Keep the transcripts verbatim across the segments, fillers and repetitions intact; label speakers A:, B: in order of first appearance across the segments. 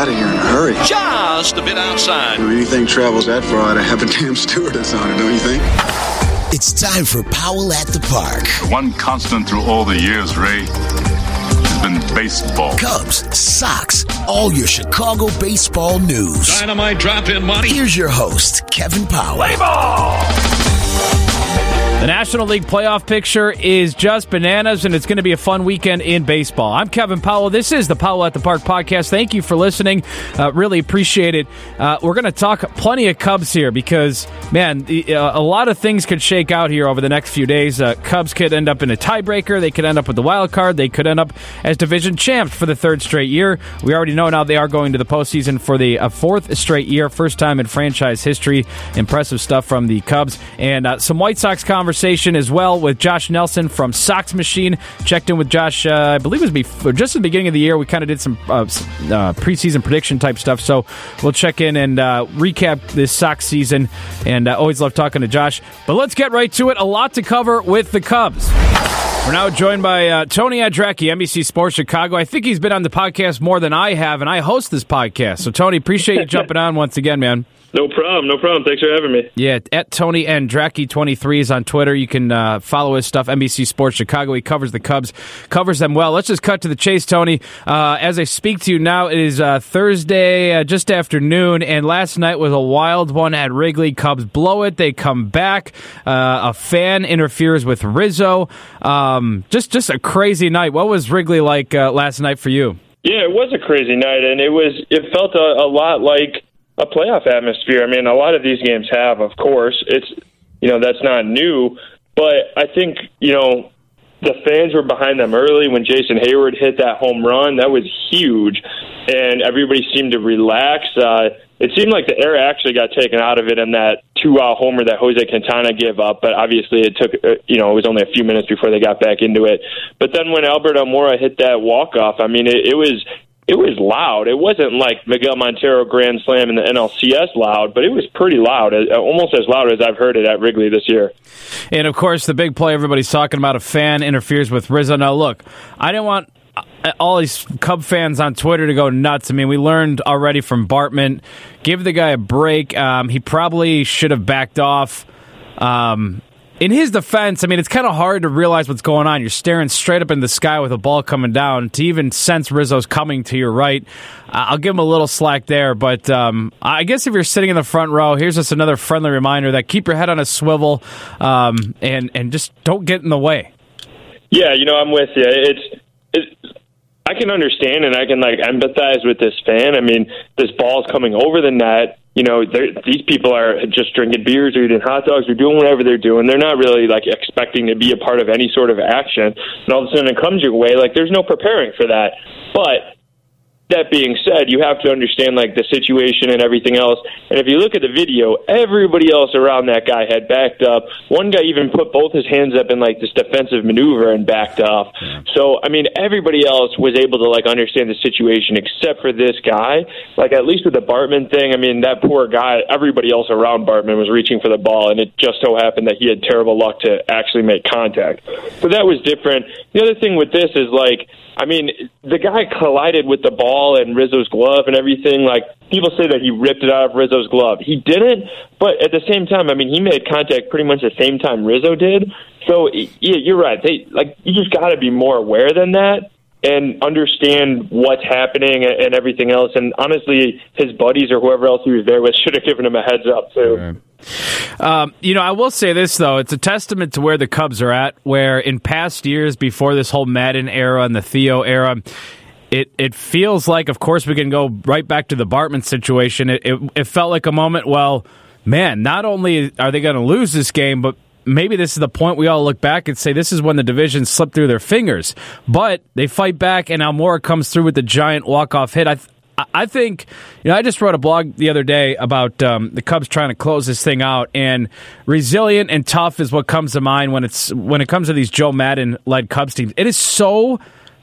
A: out of here in a hurry.
B: Just a bit outside.
A: When anything travels that far, I'd have a damn stewardess on it, don't you think?
C: It's time for Powell at the Park.
D: The one constant through all the years, Ray, has been baseball.
C: Cubs, Sox, all your Chicago baseball news.
B: Dynamite drop-in money.
C: Here's your host, Kevin Powell.
B: Play ball!
E: The National League playoff picture is just bananas, and it's going to be a fun weekend in baseball. I'm Kevin Powell. This is the Powell at the Park podcast. Thank you for listening. Uh, really appreciate it. Uh, we're going to talk plenty of Cubs here because, man, the, uh, a lot of things could shake out here over the next few days. Uh, Cubs could end up in a tiebreaker. They could end up with the wild card. They could end up as division champs for the third straight year. We already know now they are going to the postseason for the uh, fourth straight year, first time in franchise history. Impressive stuff from the Cubs. And uh, some White Sox conversation as well with Josh Nelson from Sox Machine. Checked in with Josh, uh, I believe it was before, just at the beginning of the year. We kind of did some uh, uh, preseason prediction type stuff, so we'll check in and uh, recap this Sox season, and uh, always love talking to Josh. But let's get right to it. A lot to cover with the Cubs. We're now joined by uh, Tony Adracki, N B C Sports Chicago. I think he's been on the podcast more than I have, and I host this podcast. So, Tony, appreciate you jumping on once again, man.
F: No problem, no problem. Thanks for having me.
E: Yeah, at Tony Andracki twenty-three is on Twitter. You can uh, follow his stuff, N B C Sports Chicago. He covers the Cubs, covers them well. Let's just cut to the chase, Tony. Uh, as I speak to you now, it is uh, Thursday, uh, just after noon, and last night was a wild one at Wrigley. Cubs blow it. They come back. Uh, a fan interferes with Rizzo. Um, just, just a crazy night. What was Wrigley like uh, last night for you?
F: Yeah, it was a crazy night, and it was. It felt a, a lot like a playoff atmosphere. I mean, a lot of these games have, of course. It's, you know, that's not new. But I think, you know, the fans were behind them early when Jason Hayward hit that home run. That was huge. And everybody seemed to relax. Uh, it seemed like the air actually got taken out of it in that two-out homer that Jose Quintana gave up. But obviously it took, uh, you know, it was only a few minutes before they got back into it. But then when Albert Almora hit that walk-off, I mean, it, it was... It was loud. It wasn't like Miguel Montero Grand Slam in the N L C S loud, but it was pretty loud, almost as loud as I've heard it at Wrigley this year.
E: And, of course, the big play everybody's talking about, a fan interferes with Rizzo. Now, look, I didn't want all these Cub fans on Twitter to go nuts. I mean, we learned already from Bartman, give the guy a break. Um, he probably should have backed off. Um In his defense, I mean, it's kind of hard to realize what's going on. You're staring straight up in the sky with a ball coming down. To even sense Rizzo's coming to your right, I'll give him a little slack there. But um, I guess if you're sitting in the front row, here's just another friendly reminder that keep your head on a swivel um, and, and just don't get in the way.
F: Yeah, you know, I'm with you. It's, it's I can understand and I can, like, empathize with this fan. I mean, this ball's coming over the net. You know, these people are just drinking beers or eating hot dogs or doing whatever they're doing. They're not really, like, expecting to be a part of any sort of action. And all of a sudden it comes your way. Like, there's no preparing for that. But that being said, you have to understand, like, the situation and everything else. And if you look at the video, everybody else around that guy had backed up. One guy even put both his hands up in, like, this defensive maneuver and backed off. So, I mean, everybody else was able to, like, understand the situation except for this guy. Like, at least with the Bartman thing, I mean, that poor guy, everybody else around Bartman was reaching for the ball, and it just so happened that he had terrible luck to actually make contact. So that was different. The other thing with this is, like, I mean, the guy collided with the ball and Rizzo's glove and everything. Like, people say that he ripped it out of Rizzo's glove. He didn't, but at the same time, I mean, he made contact pretty much the same time Rizzo did. So, yeah, you're right. They, like, you just got to be more aware than that and understand what's happening and everything else. And honestly, his buddies or whoever else he was there with should have given him a heads up, too.
E: Right. Um, you know, I will say this, though. It's a testament to where the Cubs are at, where in past years, before this whole Madden era and the Theo era, it, it feels like, of course, we can go right back to the Bartman situation. It, it, it felt like a moment, well, man, not only are they going to lose this game, but maybe this is the point we all look back and say this is when the division slipped through their fingers. But they fight back, and Almora comes through with the giant walk-off hit. I th- I think, you know, I just wrote a blog the other day about um, the Cubs trying to close this thing out, and resilient and tough is what comes to mind when it's when it comes to these Joe Madden-led Cubs teams. It is so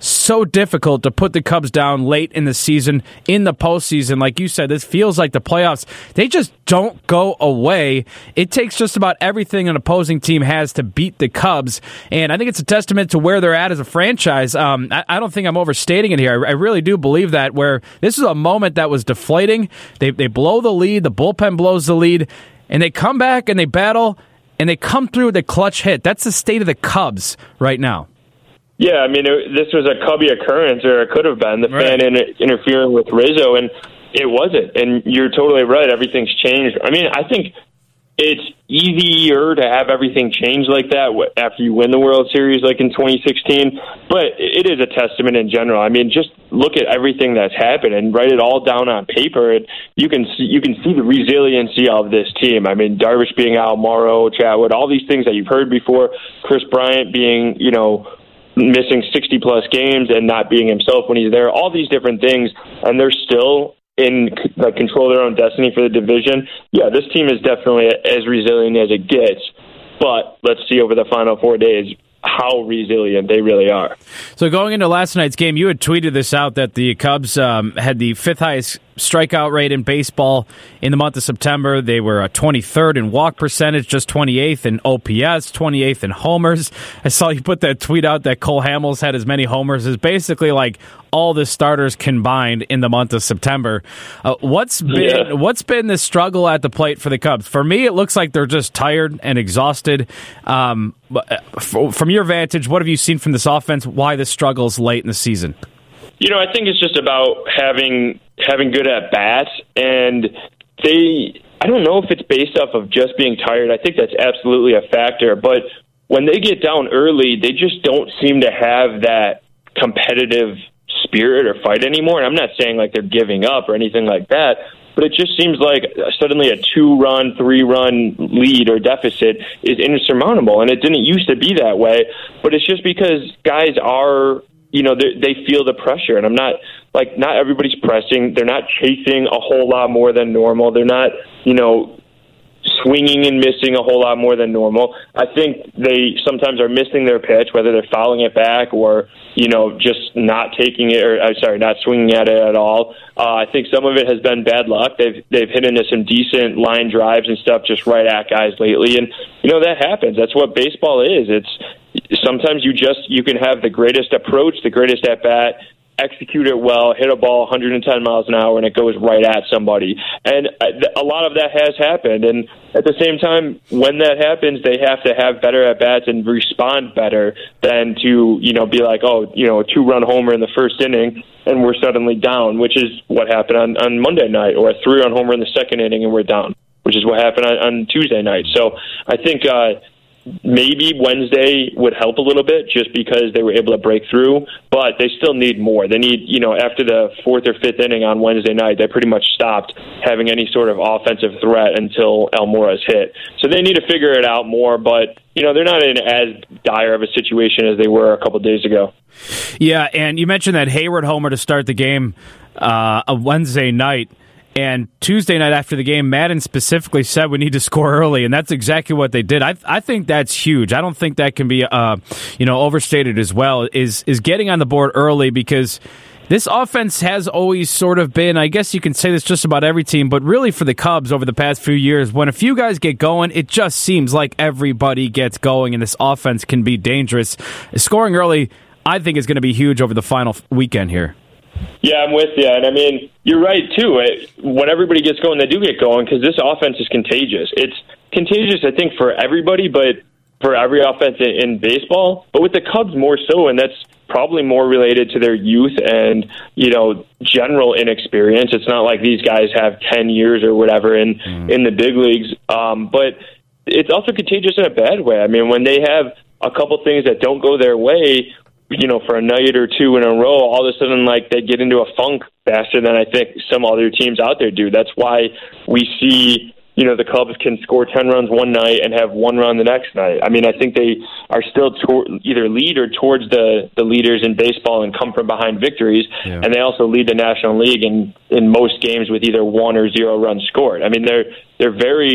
E: so difficult to put the Cubs down late in the season, in the postseason. Like you said, this feels like the playoffs. They just don't go away. It takes just about everything an opposing team has to beat the Cubs, and I think it's a testament to where they're at as a franchise. Um, I, I don't think I'm overstating it here. I, I really do believe that, where this is a moment that was deflating. They, they blow the lead, the bullpen blows the lead, and they come back and they battle, and they come through with a clutch hit. That's the state of the Cubs right now.
F: Yeah, I mean, it, this was a Cubby occurrence, or it could have been, the right. fan in, interfering with Rizzo, and it wasn't. And you're totally right. Everything's changed. I mean, I think it's easier to have everything change like that after you win the World Series like in twenty sixteen, but it is a testament in general. I mean, just look at everything that's happened and write it all down on paper, and you can see, you can see the resiliency of this team. I mean, Darvish being out, Morrow, Chatwood, all these things that you've heard before, Chris Bryant being, you know, missing sixty plus games and not being himself when he's there, all these different things, and they're still in like control of their own destiny for the division. Yeah, this team is definitely as resilient as it gets, but let's see over the final four days how resilient they really are.
E: So going into last night's game, you had tweeted this out that the Cubs um, had the fifth highest strikeout rate in baseball in the month of September. They were twenty-third in walk percentage, just twenty-eighth in O P S, twenty-eighth in homers. I saw you put that tweet out that Cole Hamels had as many homers as basically like all the starters combined in the month of September. Uh, what's been
F: yeah.
E: what's been the struggle at the plate for the Cubs? For me, it looks like they're just tired and exhausted. Um, from your vantage, what have you seen from this offense? Why the struggles late in the season?
F: You know, I think it's just about having having good at bats, and they. I don't know if it's based off of just being tired. I think that's absolutely a factor. But when they get down early, they just don't seem to have that competitive spirit or fight anymore. And I'm not saying like they're giving up or anything like that, but it just seems like suddenly a two-run, three-run lead or deficit is insurmountable, and it didn't used to be that way. But it's just because guys are, you know, they feel the pressure, and I'm not, like, not everybody's pressing. They're not chasing a whole lot more than normal. They're not, you know, swinging and missing a whole lot more than normal. I think they sometimes are missing their pitch, whether they're fouling it back or, you know, just not taking it, or I'm sorry, not swinging at it at all. Uh, I think some of it has been bad luck. They've they've hit into some decent line drives and stuff just right at guys lately, and you know that happens. That's what baseball is. It's sometimes you just you can have the greatest approach, the greatest at bat, execute it well, hit a ball one hundred ten miles an hour, and it goes right at somebody. And a lot of that has happened. And at the same time, when that happens, they have to have better at-bats and respond better than to, you know, be like, oh, you know, a two-run homer in the first inning, and we're suddenly down, which is what happened on, on Monday night, or a three-run homer in the second inning, and we're down, which is what happened on, on Tuesday night. So I think uh, maybe Wednesday would help a little bit just because they were able to break through, but they still need more. They need, you know, after the fourth or fifth inning on Wednesday night, they pretty much stopped having any sort of offensive threat until Almora's hit. So they need to figure it out more, but, you know, they're not in as dire of a situation as they were a couple of days ago.
E: Yeah, and you mentioned that Hayward homer to start the game uh, a Wednesday night. And Tuesday night after the game, Madden specifically said we need to score early, and that's exactly what they did. I I think that's huge. I don't think that can be uh, you know overstated as well, is is getting on the board early, because this offense has always sort of been, I guess you can say this just about every team, but really for the Cubs over the past few years, when a few guys get going, it just seems like everybody gets going, and this offense can be dangerous. Scoring early, I think, is going to be huge over the final weekend here.
F: Yeah, I'm with you. And I mean, you're right, too. It, when everybody gets going, they do get going, because this offense is contagious. It's contagious, I think, for everybody, but for every offense in, in baseball. But with the Cubs more so, and that's probably more related to their youth and, you know, general inexperience. It's not like these guys have ten years or whatever in, mm. in the big leagues. Um, but it's also contagious in a bad way. I mean, when they have a couple things that don't go their way, you know, for a night or two in a row, all of a sudden, like, they get into a funk faster than I think some other teams out there do. That's why we see, you know, the Cubs can score ten runs one night and have one run the next night. I mean, I think they are still to- either lead or towards the, the leaders in baseball and come from behind victories, yeah. And they also lead the National League in, in most games with either one or zero runs scored. I mean, they're they're very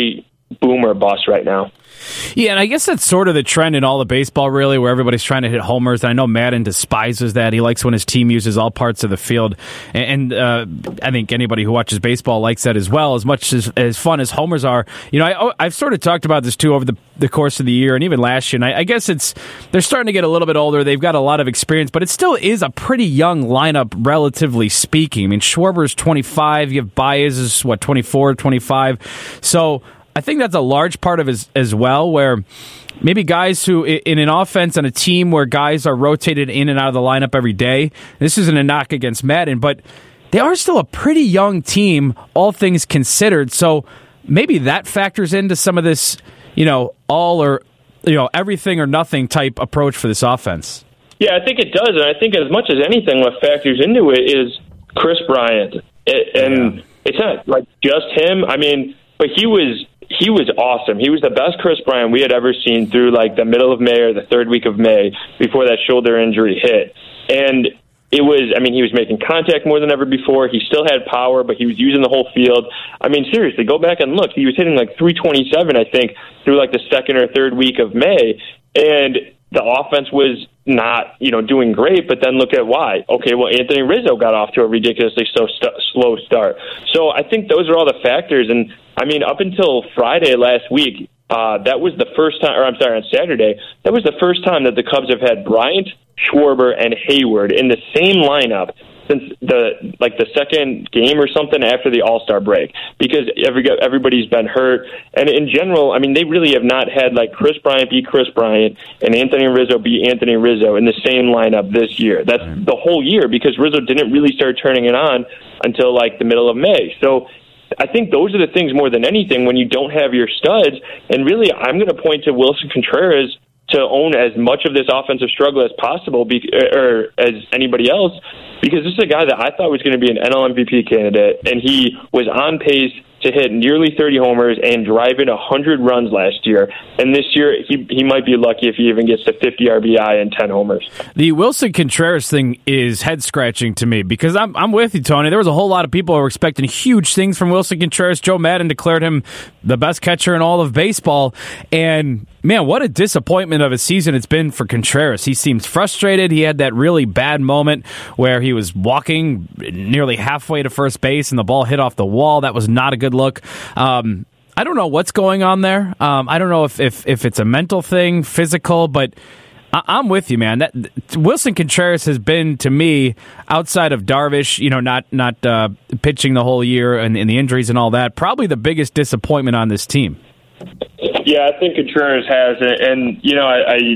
F: boom or bust right now.
E: Yeah, and I guess that's sort of the trend in all of baseball, really, where everybody's trying to hit homers. And I know Madden despises that. He likes when his team uses all parts of the field. And uh, I think anybody who watches baseball likes that as well, as much as, as fun as homers are. You know, I, I've sort of talked about this, too, over the, the course of the year and even last year. And I, I guess it's they're starting to get a little bit older. They've got a lot of experience, but it still is a pretty young lineup, relatively speaking. I mean, Schwarber's twenty-five. You have Baez is, what, twenty-four, twenty-five. So I think that's a large part of it as, as well, where maybe guys who, in an offense on a team where guys are rotated in and out of the lineup every day, this isn't a knock against Madden, but they are still a pretty young team, all things considered. So maybe that factors into some of this, you know, all or, you know, everything or nothing type approach for this offense.
F: Yeah, I think it does. And I think as much as anything, what factors into it is Chris Bryant. It, and yeah. It's not like just him. I mean, but he was... He was awesome. He was the best Chris Bryant we had ever seen through like the middle of May or the third week of May before that shoulder injury hit. And it was, I mean, he was making contact more than ever before. He still had power, but he was using the whole field. I mean, seriously, go back and look. He was hitting like three twenty-seven, I think, through like the second or third week of May. And the offense was not, you know, doing great, but then look at why. Okay, well, Anthony Rizzo got off to a ridiculously so st- slow start. So I think those are all the factors. And, I mean, up until Friday last week, uh, that was the first time, or I'm sorry, on Saturday, that was the first time that the Cubs have had Bryant, Schwarber, and Hayward in the same lineup since the like the second game or something after the All-Star break, because every everybody's been hurt. And in general, I mean, they really have not had like Chris Bryant be Chris Bryant and Anthony Rizzo be Anthony Rizzo in the same lineup this year. That's the whole year, because Rizzo didn't really start turning it on until like the middle of May. So I think those are the things more than anything when you don't have your studs. And really, I'm going to point to Wilson Contreras to own as much of this offensive struggle as possible, be, or as anybody else, because this is a guy that I thought was going to be an N L M V P candidate, and he was on pace to hit nearly thirty homers and drive in one hundred runs last year. And this year, he he might be lucky if he even gets to fifty R B I and ten homers.
E: The Wilson Contreras thing is head-scratching to me, because I'm I'm with you, Tony. There was a whole lot of people who were expecting huge things from Wilson Contreras. Joe Madden declared him the best catcher in all of baseball. And, man, what a disappointment of a season it's been for Contreras. He seems frustrated. He had that really bad moment where he was walking nearly halfway to first base and the ball hit off the wall. That was not a good look. Um, I don't know what's going on there. Um, I don't know if, if, if it's a mental thing, physical, but I, I'm with you, man. That, Wilson Contreras has been, to me, outside of Darvish, you know, not not uh, pitching the whole year and, and the injuries and all that, probably the biggest disappointment on this team.
F: Yeah, I think Contreras has it, and you know, I, I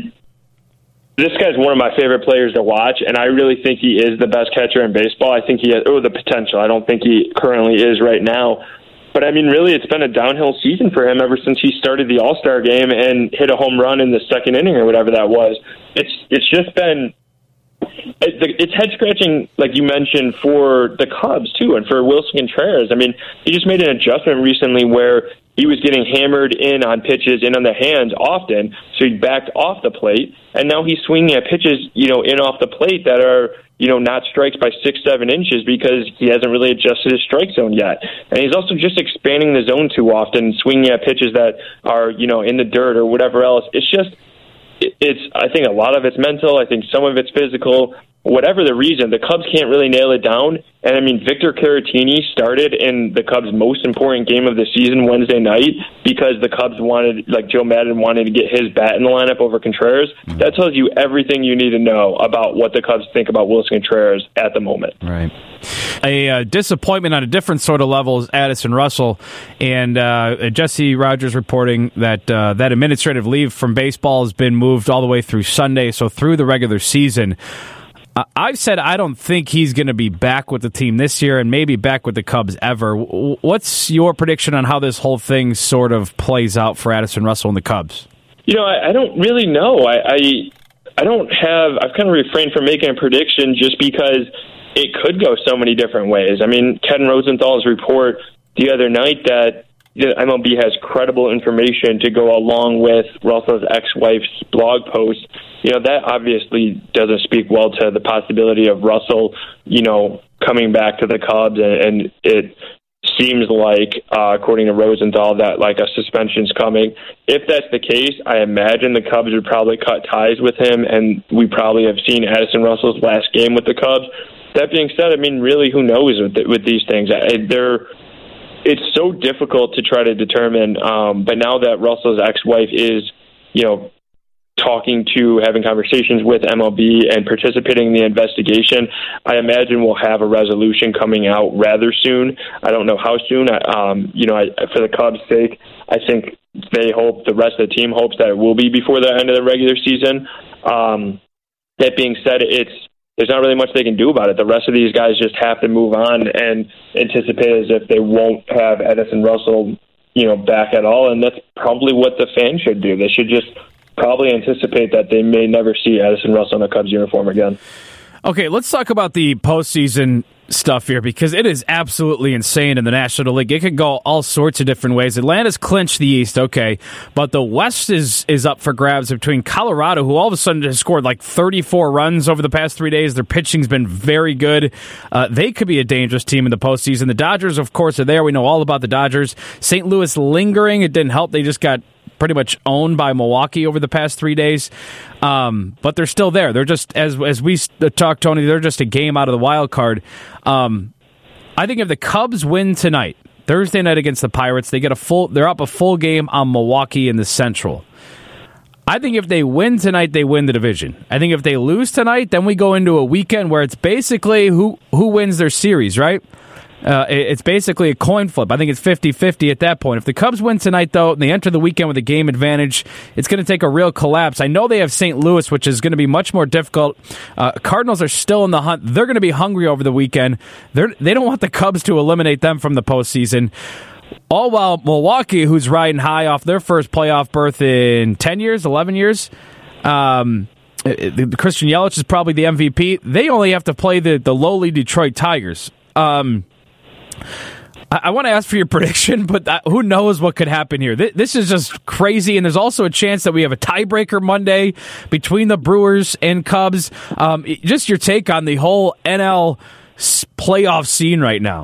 F: this guy's one of my favorite players to watch, and I really think he is the best catcher in baseball. I think he has oh, the potential. I don't think he currently is right now. But, I mean, really, it's been a downhill season for him ever since he started the All-Star game and hit a home run in the second inning or whatever that was. It's it's just been it's head-scratching, like you mentioned, for the Cubs, too, and for Wilson Contreras. I mean, he just made an adjustment recently where he was getting hammered in on pitches, in on the hands often, so he backed off the plate, and now he's swinging at pitches, you know, in off the plate that are, you know, not strikes by six, seven inches because he hasn't really adjusted his strike zone yet. And he's also just expanding the zone too often, swinging at pitches that are, you know, in the dirt or whatever else. It's just, it's, I think a lot of it's mental. I think some of it's physical. Whatever the reason, the Cubs can't really nail it down. And, I mean, Victor Caratini started in the Cubs' most important game of the season Wednesday night because the Cubs wanted, like Joe Madden wanted to get his bat in the lineup over Contreras. That tells you everything you need to know about what the Cubs think about Wilson Contreras at the moment.
E: Right. A uh, disappointment on a different sort of level is Addison Russell. And uh, Jesse Rogers reporting that uh, that administrative leave from baseball has been moved all the way through Sunday, so through the regular season. Uh, I've said I don't think he's going to be back with the team this year and maybe back with the Cubs ever. What's your prediction on how this whole thing sort of plays out for Addison Russell and the Cubs?
F: You know, I, I don't really know. I, I I don't have – I've kind of refrained from making a prediction just because it could go so many different ways. I mean, Ken Rosenthal's report the other night that the M L B has credible information to go along with Russell's ex-wife's blog post, you know, that obviously doesn't speak well to the possibility of Russell, you know, coming back to the Cubs and, and it seems like, uh, according to Rosenthal, that like a suspension's coming. If that's the case, I imagine the Cubs would probably cut ties with him, and we probably have seen Addison Russell's last game with the Cubs. That being said, I mean, really, who knows with the, with these things? I, they're it's so difficult to try to determine. Um, but now that Russell's ex-wife is, you know, talking to, having conversations with M L B and participating in the investigation, I imagine we'll have a resolution coming out rather soon. I don't know how soon. I, um, you know, I, for the Cubs' sake, I think they hope, the rest of the team hopes that it will be before the end of the regular season. Um, that being said, it's there's not really much they can do about it. The rest of these guys just have to move on and anticipate as if they won't have Addison Russell, you know, back at all. And that's probably what the fans should do. They should just probably anticipate that they may never see Addison Russell in a Cubs uniform again.
E: Okay, let's talk about the postseason stuff here, because it is absolutely insane in the National League. It could go all sorts of different ways. Atlanta's clinched the East, okay, but the West is is up for grabs between Colorado, who all of a sudden has scored like thirty-four runs over the past three days. Their pitching's been very good. Uh, they could be a dangerous team in the postseason. The Dodgers, of course, are there. We know all about the Dodgers. Saint Louis lingering. It didn't help. They just got pretty much owned by Milwaukee over the past three days. Um, but they're still there. They're just, as as we talked, Tony, they're just a game out of the wild card. Um, I think if the Cubs win tonight, Thursday night against the Pirates, they get a full. They're up a full game on Milwaukee in the Central. I think if they win tonight, they win the division. I think if they lose tonight, then we go into a weekend where it's basically who who wins their series, right? Uh, it's basically a coin flip. I think it's fifty-fifty at that point. If the Cubs win tonight, though, and they enter the weekend with a game advantage, it's going to take a real collapse. I know they have Saint Louis, which is going to be much more difficult. Uh, Cardinals are still in the hunt. They're going to be hungry over the weekend. They're, they don't want the Cubs to eliminate them from the postseason. All while Milwaukee, who's riding high off their first playoff berth in ten years, eleven years, um, Christian Yelich is probably the M V P. They only have to play the, the lowly Detroit Tigers. Um, I, I want to ask for your prediction, but that, who knows what could happen here. This, this is just crazy, and there's also a chance that we have a tiebreaker Monday between the Brewers and Cubs. Um, just your take on the whole N L playoff scene right now.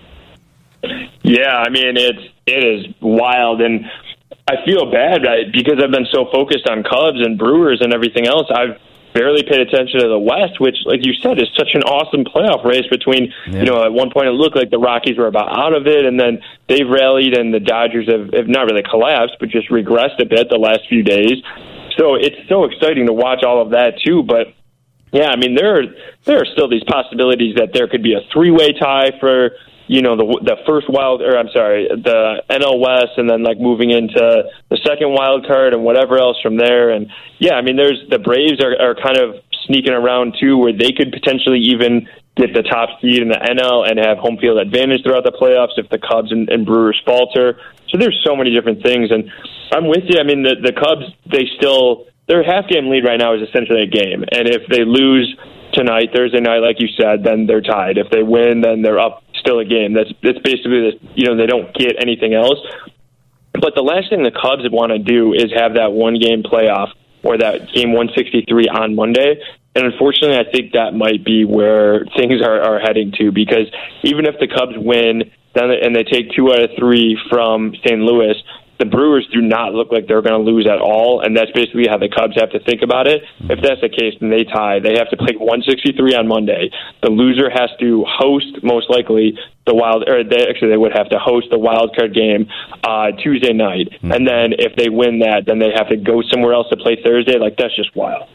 F: Yeah, I mean, it's, it is wild, and I feel bad right, because I've been so focused on Cubs and Brewers and everything else. I've barely paid attention to the West, which, like you said, is such an awesome playoff race between, yeah. you know, at one point it looked like the Rockies were about out of it, and then they've rallied, and the Dodgers have, have not really collapsed, but just regressed a bit the last few days. So it's so exciting to watch all of that, too. But, yeah, I mean, there are, there are still these possibilities that there could be a three-way tie for, you know, the the first wild, or I'm sorry, the N L West, and then like moving into the second wild card and whatever else from there. And yeah, I mean, there's the Braves are, are kind of sneaking around too, where they could potentially even get the top seed in the N L and have home field advantage throughout the playoffs if the Cubs and, and Brewers falter. So there's so many different things, and I'm with you. I mean, the the Cubs, they still, their half game lead right now is essentially a game, and if they lose tonight, Thursday night, like you said, then they're tied. If they win, then they're up still a game. That's that's basically the, you know, they don't get anything else. But the last thing the Cubs want to do is have that one game playoff or that game one sixty-three on Monday. And unfortunately, I think that might be where things are, are heading to, because even if the Cubs win then and they take two out of three from Saint Louis, the Brewers do not look like they're going to lose at all, and that's basically how the Cubs have to think about it. If that's the case, then they tie. They have to play one sixty-three on Monday. The loser has to host, most likely, the wild, or they, actually they would have to host the wild card game uh, Tuesday night. Mm-hmm. And then if they win that, then they have to go somewhere else to play Thursday. Like, that's just wild.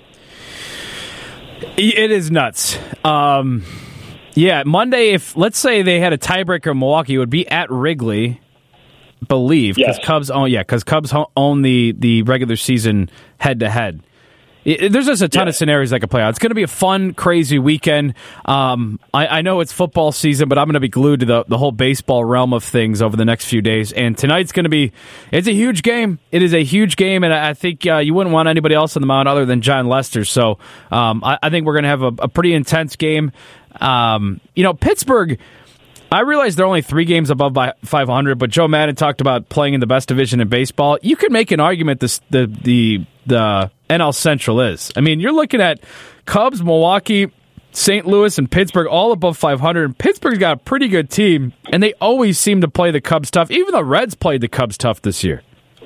E: It is nuts. Um, yeah, Monday, if let's say they had a tiebreaker in Milwaukee, it would be at Wrigley. Believe because yes. Cubs own yeah because Cubs own the the regular season head to head. There's just a ton yeah. of scenarios that could play out. It's going to be a fun, crazy weekend. Um, I, I know it's football season, but I'm going to be glued to the the whole baseball realm of things over the next few days. And tonight's going to be it's a huge game. It is a huge game, and I think uh, you wouldn't want anybody else on the mound other than John Lester. So um, I, I think we're going to have a, a pretty intense game. Um, you know, Pittsburgh. I realize they're only three games above by five hundred, but Joe Madden talked about playing in the best division in baseball. You could make an argument this the the the N L Central is. I mean, you're looking at Cubs, Milwaukee, Saint Louis and Pittsburgh all above five hundred. And Pittsburgh's got a pretty good team, and they always seem to play the Cubs tough. Even the Reds played the Cubs tough this year.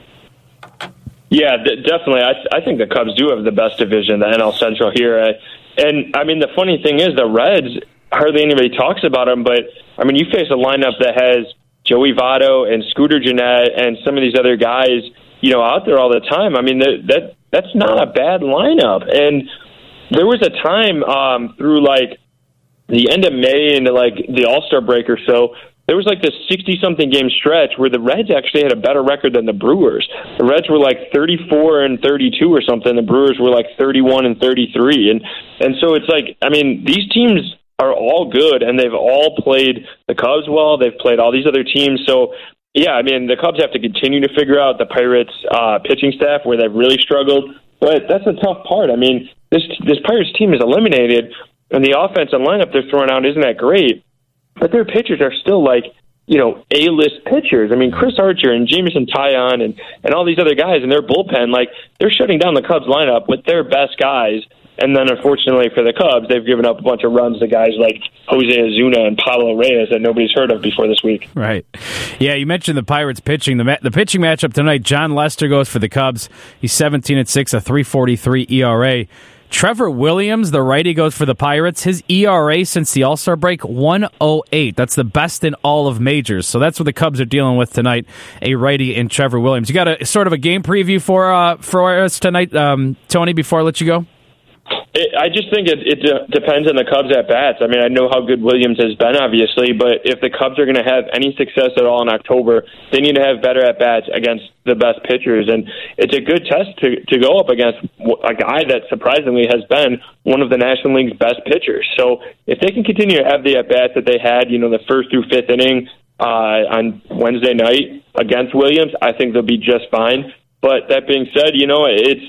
F: Yeah, d- definitely. I, th- I think the Cubs do have the best division, the N L Central here. Uh, and, I mean, the funny thing is the Reds, hardly anybody talks about them, but, I mean, you face a lineup that has Joey Votto and Scooter Gennett and some of these other guys, you know, out there all the time. I mean, that, that that's not a bad lineup. And there was a time um, through, like, the end of May into, like, the All-Star break or so, there was like this sixty-something game stretch where the Reds actually had a better record than the Brewers. The Reds were like thirty-four and thirty-two or something. The Brewers were like thirty-one and thirty-three. And and so it's like, I mean, these teams are all good, and they've all played the Cubs well. They've played all these other teams. So, yeah, I mean, the Cubs have to continue to figure out the Pirates' uh, pitching staff where they've really struggled. But that's a tough part. I mean, this this Pirates team is eliminated, and the offensive lineup they're throwing out isn't that great. But their pitchers are still like, you know, A-list pitchers. I mean, Chris Archer and Jameson Taillon and, and all these other guys in their bullpen, like, they're shutting down the Cubs lineup with their best guys. And then, unfortunately for the Cubs, they've given up a bunch of runs to guys like Jose Ozuna and Pablo Reyes that nobody's heard of before this week.
E: Right. Yeah, you mentioned the Pirates pitching. The ma- the pitching matchup tonight, John Lester goes for the Cubs. He's seventeen and six, a three forty-three E R A. Trevor Williams, the righty, goes for the Pirates. His E R A since the All-Star break, one oh eight. That's the best in all of majors. So that's what the Cubs are dealing with tonight, a righty in Trevor Williams. You got a sort of a game preview for uh, for us tonight, um, Tony, before I let you go?
F: It, I just think it, it de- depends on the Cubs at-bats. I mean, I know how good Williams has been, obviously, but if the Cubs are going to have any success at all in October, they need to have better at-bats against the best pitchers. And it's a good test to, to go up against a guy that surprisingly has been one of the National League's best pitchers. So if they can continue to have the at-bats that they had, you know, the first through fifth inning uh, on Wednesday night against Williams, I think they'll be just fine. But that being said, you know, it's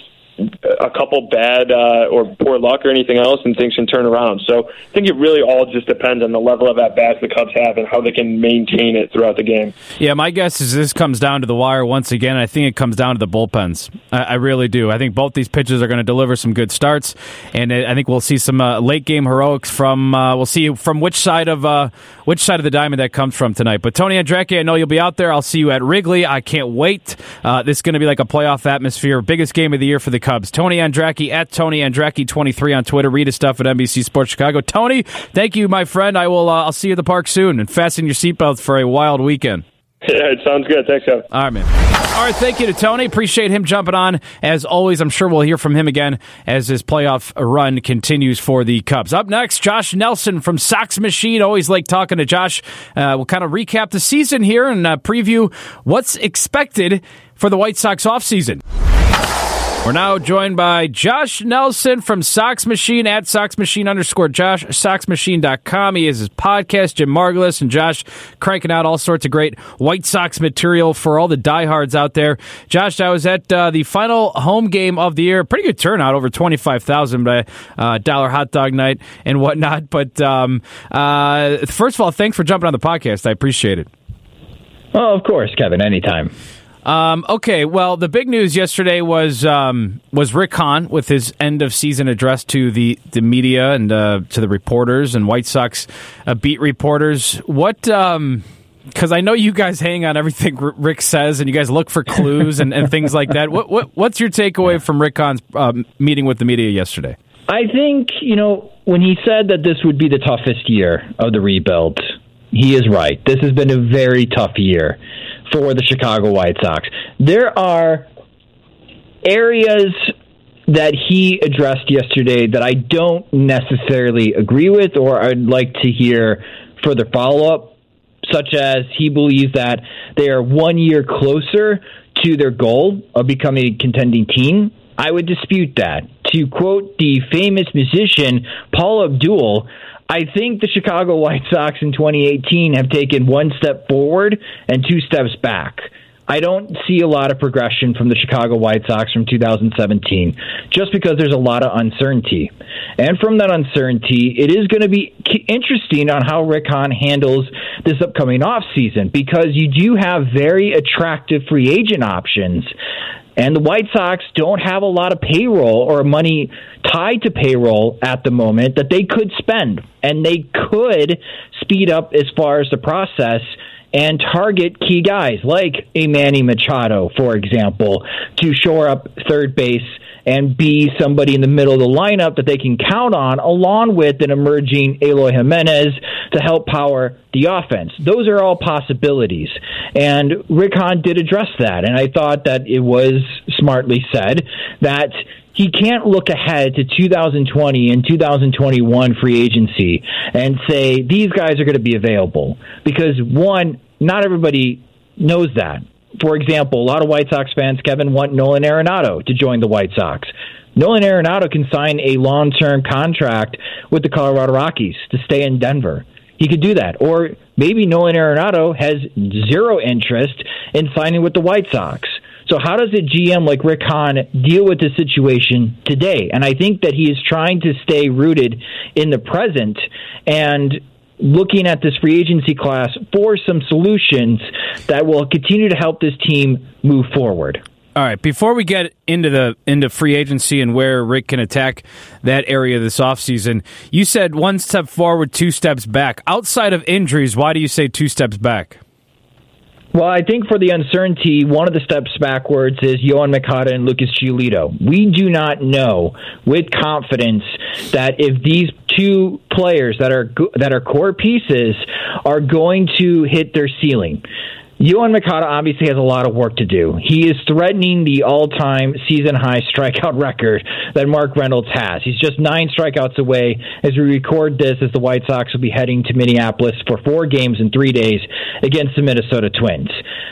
F: a couple bad uh, or poor luck or anything else, and things can turn around. So I think it really all just depends on the level of at-bats the Cubs have and how they can maintain it throughout the game.
E: Yeah, my guess is this comes down to the wire once again. I think it comes down to the bullpens. I, I really do. I think both these pitchers are going to deliver some good starts, and I think we'll see some uh, late-game heroics from. Uh, we'll see from which side of uh, which side of the diamond that comes from tonight. But Tony Andracki, I know you'll be out there. I'll see you at Wrigley. I can't wait. Uh, this is going to be like a playoff atmosphere. Biggest game of the year for the Cubs. Tony Andracki at Tony Andracki twenty-three on Twitter. Read his stuff at N B C Sports Chicago. Tony, thank you, my friend. I will. Uh, I'll see you at the park soon, and fasten your seatbelts for a wild weekend.
F: Yeah, it sounds good. Thanks, Kevin.
E: All right, man. All right, thank you to Tony. Appreciate him jumping on. As always, I'm sure we'll hear from him again as his playoff run continues for the Cubs. Up next, Josh Nelson from Sox Machine. Always like talking to Josh. Uh, we'll kind of recap the season here and uh, preview what's expected for the White Sox offseason. We're now joined by Josh Nelson from Sox Machine at Sox Machine underscore Josh, Sox Machine dot com. He has his podcast, Jim Margulis, and Josh cranking out all sorts of great White Sox material for all the diehards out there. Josh, I was at uh, the final home game of the year. Pretty good turnout, over twenty-five thousand by uh, Dollar Hot Dog Night and whatnot. But um, uh, first of all, thanks for jumping on the podcast. I appreciate it.
G: Oh, of course, Kevin, anytime.
E: Um, okay, well, the big news yesterday was um, was Rick Hahn with his end-of-season address to the, the media and uh, to the reporters and White Sox uh, beat reporters. What, um, because I know you guys hang on everything R- Rick says and you guys look for clues and, and things like that. What, what What's your takeaway from Rick Hahn's um, meeting with the media yesterday?
G: I think, you know, when he said that this would be the toughest year of the rebuild, he is right. This has been a very tough year for the Chicago White Sox. There are areas that he addressed yesterday that I don't necessarily agree with or I'd like to hear further follow-up, such as he believes that they are one year closer to their goal of becoming a contending team. I would dispute that. To quote the famous musician Paula Abdul, I think the Chicago White Sox in twenty eighteen have taken one step forward and two steps back. I don't see a lot of progression from the Chicago White Sox from two thousand seventeen, just because there's a lot of uncertainty. And from that uncertainty, it is going to be interesting on how Rick Hahn handles this upcoming offseason, because you do have very attractive free agent options And the White Sox don't have a lot of payroll or money tied to payroll at the moment that they could spend. And they could speed up as far as the process and target key guys like a Manny Machado, for example, to shore up third base and be somebody in the middle of the lineup that they can count on, along with an emerging Eloy Jimenez to help power the offense. Those are all possibilities. And Rick Hahn did address that, and I thought that it was smartly said that he can't look ahead to two thousand twenty and two thousand twenty-one free agency and say these guys are going to be available. Because, one, not everybody knows that. For example, a lot of White Sox fans, Kevin, want Nolan Arenado to join the White Sox. Nolan Arenado can sign a long-term contract with the Colorado Rockies to stay in Denver. He could do that. Or maybe Nolan Arenado has zero interest in signing with the White Sox. So how does a G M like Rick Hahn deal with the situation today? And I think that he is trying to stay rooted in the present and looking at this free agency class for some solutions that will continue to help this team move forward.
E: All right, before we get into the into free agency and where Rick can attack that area this offseason, you said one step forward, two steps back. Outside of injuries, why do you say two steps back?
G: Well, I think for the uncertainty, one of the steps backwards is Yoan Moncada and Lucas Giolito. We do not know with confidence that if these two players that are that are core pieces are going to hit their ceiling. Yoan Moncada obviously has a lot of work to do. He is threatening the all-time season-high strikeout record that Mark Reynolds has. He's just nine strikeouts away as we record this, as the White Sox will be heading to Minneapolis for four games in three days against the Minnesota Twins.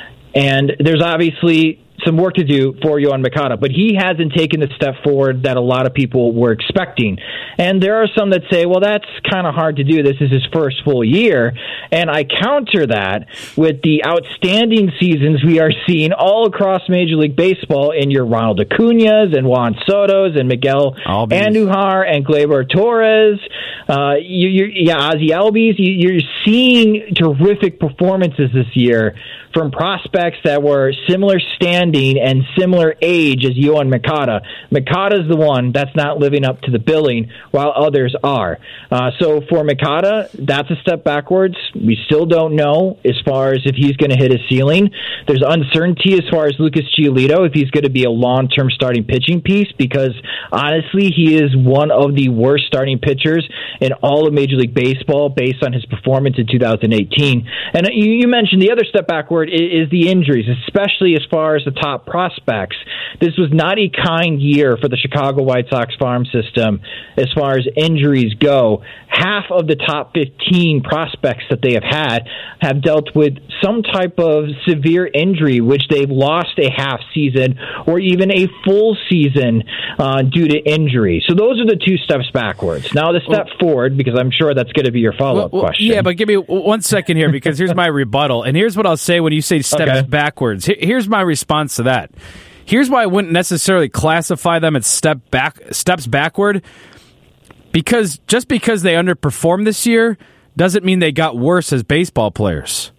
G: And there's obviously some work to do for Yoan Moncada, but he hasn't taken the step forward that a lot of people were expecting. And there are some that say, well, that's kind of hard to do. This is his first full year. And I counter that with the outstanding seasons we are seeing all across Major League Baseball in your Ronald Acuñas and Juan Sotos and Miguel Andujar and Gleyber Torres. Uh, you, you're, yeah, Ozzie Albies. You, you're seeing terrific performances this year from prospects that were similar standing and similar age as Yoan Moncada. Moncada's the one that's not living up to the billing, while others are. Uh, so for Moncada, that's a step backwards. We still don't know as far as if he's going to hit his ceiling. There's uncertainty as far as Lucas Giolito, if he's going to be a long-term starting pitching piece, because honestly, he is one of the worst starting pitchers in all of Major League Baseball based on his performance in two thousand eighteen. And you, you mentioned the other step backward is the injuries, especially as far as the top prospects. This was not a kind year for the Chicago White Sox farm system as far as injuries go. Half of the top fifteen prospects that they have had have dealt with some type of severe injury, which they've lost a half season or even a full season uh, due to injury. So those are the two steps backwards. Now the step well, forward, because I'm sure that's going to be your follow-up
E: well, well,
G: question.
E: Yeah, but give me one second here, because here's my rebuttal. And here's what I'll say when you say steps okay. backwards. Here's my response to that. Here's why I wouldn't necessarily classify them as step back steps backward, because just because they underperformed this year doesn't mean they got worse as baseball players.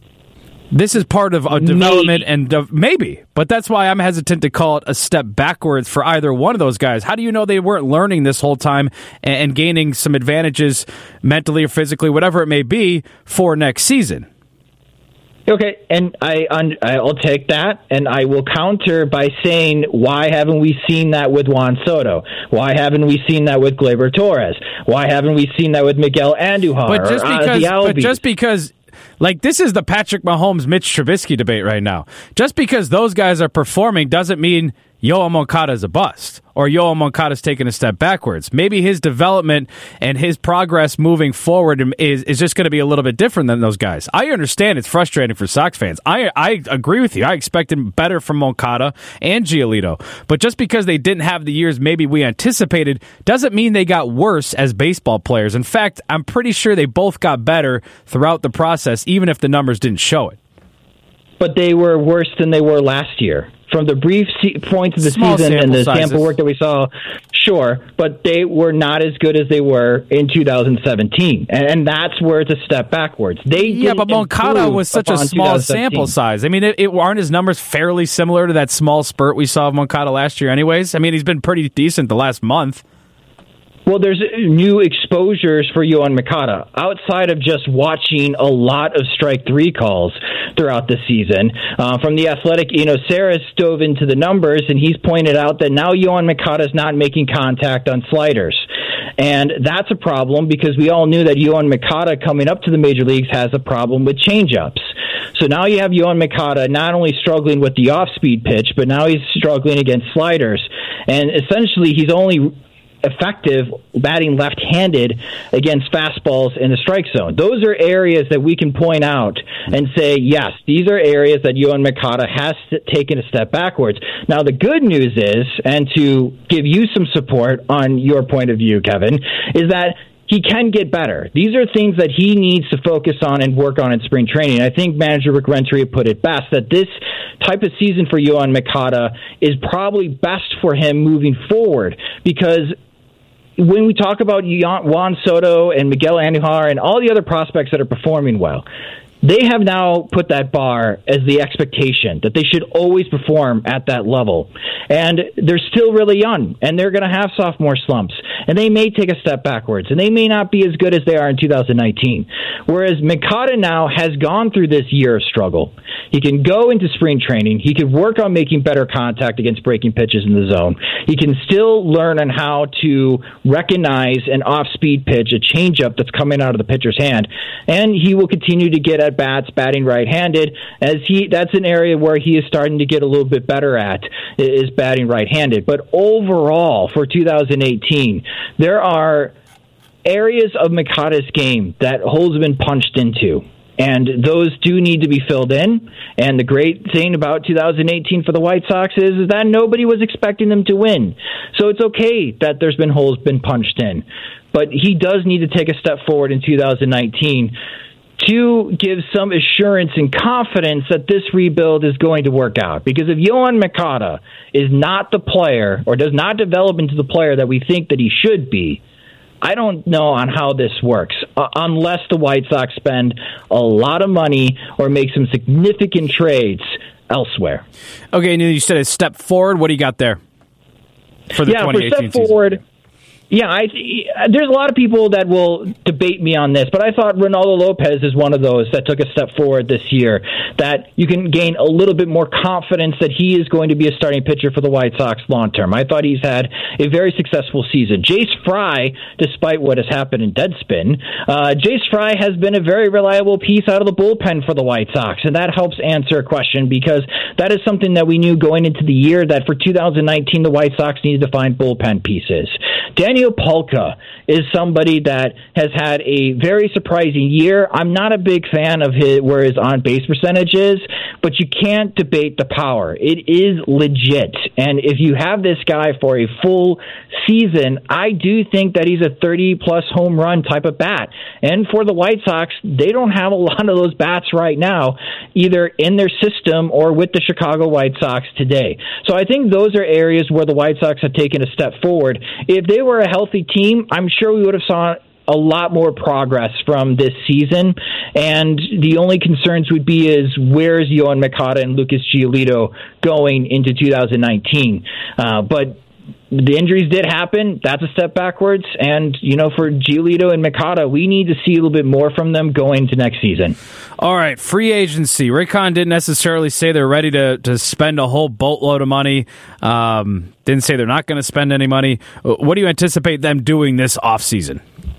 E: This is part of a development, maybe. and de- maybe, but that's why I'm hesitant to call it a step backwards for either one of those guys. How do you know they weren't learning this whole time and, and gaining some advantages mentally or physically, whatever it may be, for next season?
G: Okay, and I, I'll take that, and I will counter by saying, why haven't we seen that with Juan Soto? Why haven't we seen that with Gleyber Torres? Why haven't we seen that with Miguel Andujar?
E: But just
G: or
E: because,
G: Ozzie
E: but just because, like, this is the Patrick Mahomes, Mitch Trubisky debate right now. Just because those guys are performing doesn't mean Yoan Moncada is a bust, or Yoan Moncada is taking a step backwards. Maybe his development and his progress moving forward is, is just going to be a little bit different than those guys. I understand it's frustrating for Sox fans. I I agree with you. I expected better from Moncada and Giolito. But just because they didn't have the years maybe we anticipated doesn't mean they got worse as baseball players. In fact, I'm pretty sure they both got better throughout the process, even if the numbers didn't show it.
G: But they were worse than they were last year. from the brief se- points of the
E: Small
G: season and the
E: sizes.
G: sample work that we saw, sure, but they were not as good as they were in two thousand seventeen, and, and that's where it's a step backwards. They
E: yeah, but Moncada was such a small sample size. I mean, it, it aren't his numbers fairly similar to that small spurt we saw of Moncada last year anyways? I mean, he's been pretty decent the last month.
G: Well, there's new exposures for Yoan Moncada outside of just watching a lot of strike three calls throughout the season. Uh, from The Athletic, Eno Sarris dove into the numbers, and he's pointed out that now Yoan Moncada is not making contact on sliders. And that's a problem because we all knew that Yoan Moncada coming up to the major leagues has a problem with changeups. So now you have Yoan Moncada not only struggling with the off-speed pitch, but now he's struggling against sliders. And essentially he's only effective batting left-handed against fastballs in the strike zone. Those are areas that we can point out and say, yes, these are areas that Yoan Moncada has taken a step backwards. Now, the good news is, and to give you some support on your point of view, Kevin, is that he can get better. These are things that he needs to focus on and work on in spring training. I think manager Rick Renteria put it best, that this type of season for Yoan Moncada is probably best for him moving forward, because when we talk about Juan Soto and Miguel Andujar and all the other prospects that are performing well, they have now put that bar as the expectation that they should always perform at that level. And they're still really young, and they're going to have sophomore slumps, and they may take a step backwards, and they may not be as good as they are in two thousand nineteen. Whereas Moncada now has gone through this year of struggle. He can go into spring training. He can work on making better contact against breaking pitches in the zone. He can still learn on how to recognize an off-speed pitch, a changeup that's coming out of the pitcher's hand, and he will continue to get at bats batting right-handed, as he that's an area where he is starting to get a little bit better at, is batting right-handed. But overall, for two thousand eighteen, there are areas of Moncada's game that holes have been punched into, and those do need to be filled in. And the great thing about two thousand eighteen for the White Sox is, is that nobody was expecting them to win. So it's okay that there's been holes been punched in. But he does need to take a step forward in two thousand nineteen to give some assurance and confidence that this rebuild is going to work out. Because if Yoan Moncada is not the player, or does not develop into the player that we think that he should be, I don't know on how this works, uh, unless the White Sox spend a lot of money or make some significant trades elsewhere.
E: Okay, and you said a step forward. What do you got there for the
G: yeah,
E: twenty eighteen
G: for step
E: season?
G: Forward, yeah, I, there's a lot of people that will debate me on this, but I thought Ronaldo Lopez is one of those that took a step forward this year, that you can gain a little bit more confidence that he is going to be a starting pitcher for the White Sox long term. I thought he's had a very successful season. Jace Fry, despite what has happened in Deadspin, uh, Jace Fry has been a very reliable piece out of the bullpen for the White Sox, and that helps answer a question, because that is something that we knew going into the year, that for two thousand nineteen the White Sox needed to find bullpen pieces. Daniel Palka is somebody that has had a very surprising year. I'm not a big fan of his, where his on-base percentage is, but you can't debate the power. It is legit. And if you have this guy for a full season, I do think that he's a thirty-plus home run type of bat. And for the White Sox, they don't have a lot of those bats right now, either in their system or with the Chicago White Sox today. So I think those are areas where the White Sox have taken a step forward. If they were a healthy team, I'm sure we would have saw a lot more progress from this season, and the only concerns would be is where's Yoan Moncada and Lucas Giolito going into two thousand nineteen. Uh, but the injuries did happen. That's a step backwards. And, you know, for Giolito and Moncada, we need to see a little bit more from them going into next season.
E: All right, free agency. Rick Hahn didn't necessarily say they're ready to, to spend a whole boatload of money. Um, didn't say they're not going to spend any money. What do you anticipate them doing this offseason?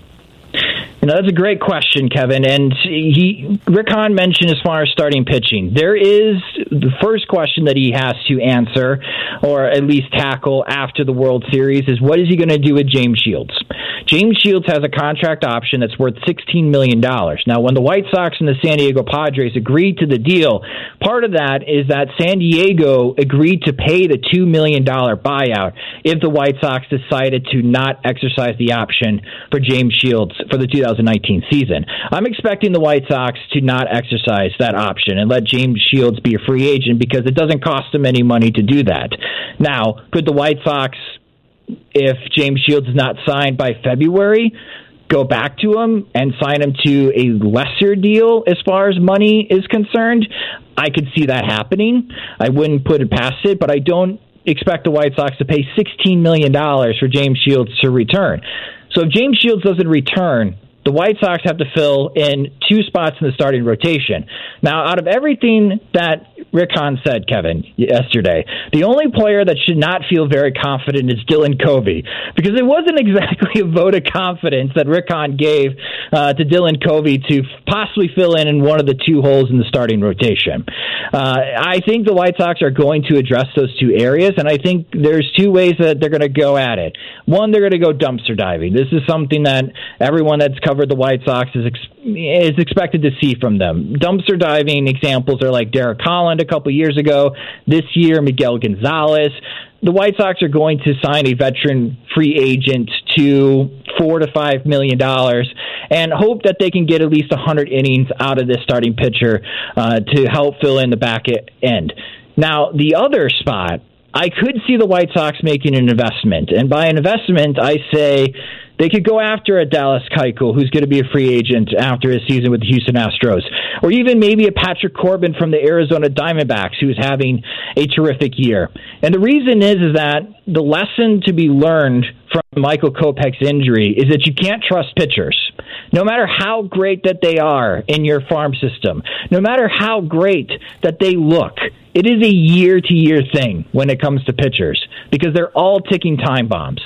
G: You know, that's a great question, Kevin. And he, Rick Hahn mentioned as far as starting pitching, there is the first question that he has to answer, or at least tackle after the World Series, is what is he going to do with James Shields? James Shields has a contract option that's worth sixteen million dollars. Now, when the White Sox and the San Diego Padres agreed to the deal, part of that is that San Diego agreed to pay the two million dollars buyout if the White Sox decided to not exercise the option for James Shields for the two thousand thousand nineteen season. I'm expecting the White Sox to not exercise that option and let James Shields be a free agent because it doesn't cost them any money to do that. Now, could the White Sox, if James Shields is not signed by February, go back to him and sign him to a lesser deal as far as money is concerned? I could see that happening. I wouldn't put it past it, but I don't expect the White Sox to pay sixteen million dollars for James Shields to return. So if James Shields doesn't return, the White Sox have to fill in two spots in the starting rotation. Now, out of everything that Rick Hahn said, Kevin, yesterday, the only player that should not feel very confident is Dylan Covey, because it wasn't exactly a vote of confidence that Rick Hahn gave uh, to Dylan Covey to possibly fill in in one of the two holes in the starting rotation. Uh, I think the White Sox are going to address those two areas, and I think there's two ways that they're going to go at it. One, they're going to go dumpster diving. This is something that everyone that's covered the White Sox is ex- is expected to see from them. Dumpster diving examples are like Derek Holland a couple years ago. This year, Miguel Gonzalez. The White Sox are going to sign a veteran free agent to four to five million dollars and hope that they can get at least a hundred innings out of this starting pitcher uh, to help fill in the back end. Now, the other spot, I could see the White Sox making an investment, and by an investment, I say they could go after a Dallas Keuchel, who's going to be a free agent after his season with the Houston Astros, or even maybe a Patrick Corbin from the Arizona Diamondbacks, who's having a terrific year. And the reason is, is that the lesson to be learned from Michael Kopech's injury is that you can't trust pitchers. No matter how great that they are in your farm system, no matter how great that they look, it is a year-to-year thing when it comes to pitchers because they're all ticking time bombs.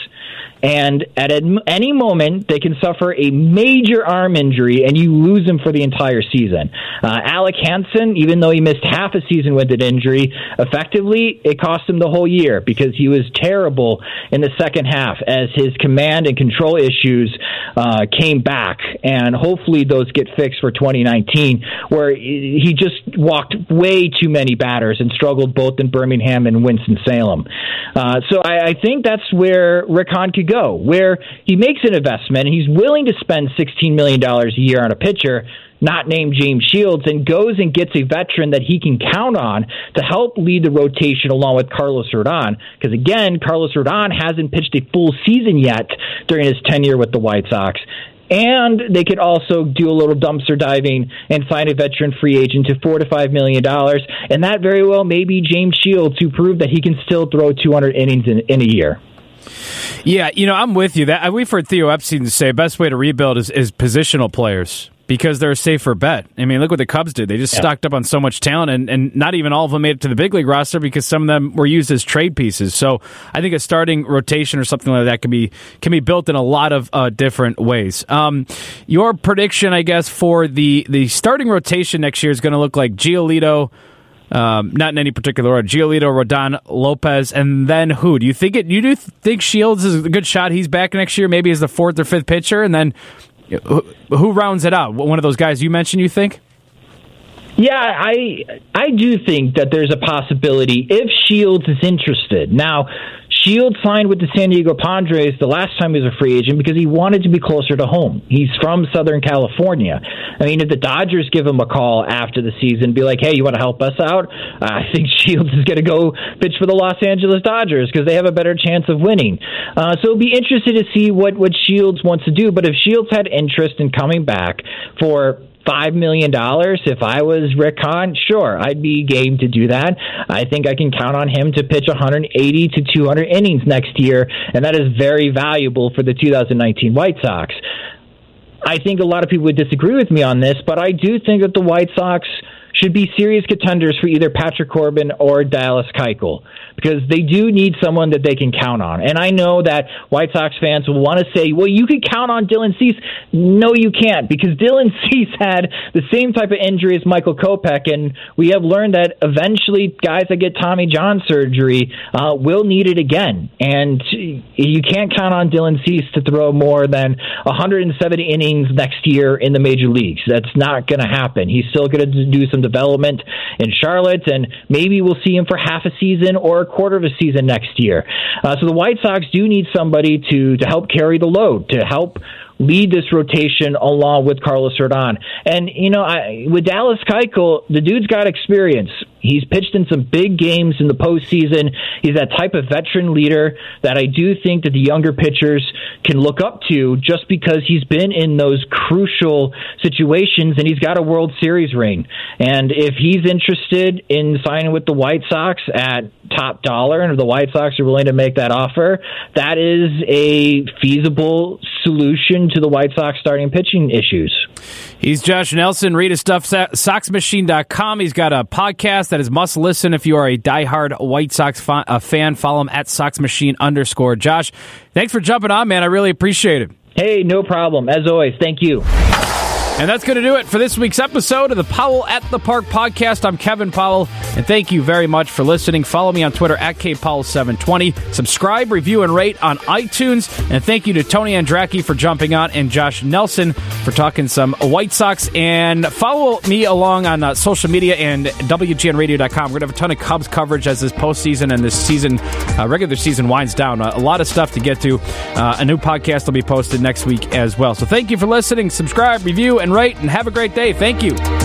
G: And at any moment, they can suffer a major arm injury, and you lose him for the entire season. Uh, Alec Hansen, even though he missed half a season with an injury, effectively, it cost him the whole year because he was terrible in the second half as his command and control issues uh, came back. And hopefully those get fixed for twenty nineteen, where he just walked way too many batters and struggled both in Birmingham and Winston-Salem. Uh, so I, I think that's where Rick Hahn could go, where he makes an investment and he's willing to spend sixteen million dollars a year on a pitcher not named James Shields, and goes and gets a veteran that he can count on to help lead the rotation along with Carlos Rodon. Because again, Carlos Rodon hasn't pitched a full season yet during his tenure with the White Sox. And they could also do a little dumpster diving and sign a veteran free agent to four to five million dollars, and that very well may be James Shields, who proved that he can still throw two hundred innings in, in a year.
E: Yeah, you know, I'm with you. That we've heard Theo Epstein say best way to rebuild is, is positional players because they're a safer bet. I mean, look what the Cubs did. They just yeah. stocked up on so much talent, and, and not even all of them made it to the big league roster because some of them were used as trade pieces. So I think a starting rotation or something like that can be can be built in a lot of uh, different ways. Um, your prediction, I guess, for the, the starting rotation next year is going to look like Giolito, Um, not in any particular order. Giolito, Rodon, Lopez, and then who? Do you think it? You do think Shields is a good shot? He's back next year, maybe as the fourth or fifth pitcher, and then who, who rounds it out? One of those guys you mentioned, you think?
G: Yeah, I I do think that there's a possibility if Shields is interested. Now, Shields signed with the San Diego Padres the last time he was a free agent because he wanted to be closer to home. He's from Southern California. I mean, if the Dodgers give him a call after the season, be like, hey, you want to help us out? Uh, I think Shields is going to go pitch for the Los Angeles Dodgers because they have a better chance of winning. Uh, so it'll be interested to see what, what Shields wants to do. But if Shields had interest in coming back for five million dollars, if I was Rick Hahn, sure, I'd be game to do that. I think I can count on him to pitch one hundred eighty to two hundred innings next year, and that is very valuable for the two thousand nineteen White Sox. I think a lot of people would disagree with me on this, but I do think that the White Sox should be serious contenders for either Patrick Corbin or Dallas Keuchel, because they do need someone that they can count on. And I know that White Sox fans will want to say, well, you could count on Dylan Cease. No, you can't, because Dylan Cease had the same type of injury as Michael Kopech, and we have learned that eventually guys that get Tommy John surgery uh, will need it again. And you can't count on Dylan Cease to throw more than one hundred seventy innings next year in the major leagues. That's not going to happen. He's still going to do some development in Charlotte, and maybe we'll see him for half a season or a quarter of a season next year. Uh, so the White Sox do need somebody to, to help carry the load, to help lead this rotation along with Carlos Rodon. And, you know, I, with Dallas Keuchel, the dude's got experience. He's pitched in some big games in the postseason. He's that type of veteran leader that I do think that the younger pitchers can look up to just because he's been in those crucial situations and he's got a World Series ring. And if he's interested in signing with the White Sox at top dollar, and if the White Sox are willing to make that offer, that is a feasible solution to the White Sox starting pitching issues.
E: He's Josh Nelson. Read his stuff, Sox Machine dot com. He's got a podcast that is must listen if you are a diehard White Sox fa- a fan. Follow him at Sox Machine underscore. Josh, thanks for jumping on, man. I really appreciate it.
G: Hey, no problem. As always, thank you.
E: And that's going to do it for this week's episode of the Powell at the Park podcast. I'm Kevin Powell, and thank you very much for listening. Follow me on Twitter at K Powell seven twenty. Subscribe, review, and rate on iTunes. And thank you to Tony Andracki for jumping on and Josh Nelson for talking some White Sox. And follow me along on uh, social media and W G N radio dot com. We're going to have a ton of Cubs coverage as this postseason and this season, uh, regular season winds down. Uh, a lot of stuff to get to. Uh, a new podcast will be posted next week as well. So thank you for listening. Subscribe, review, and rate, and have a great day. Thank you.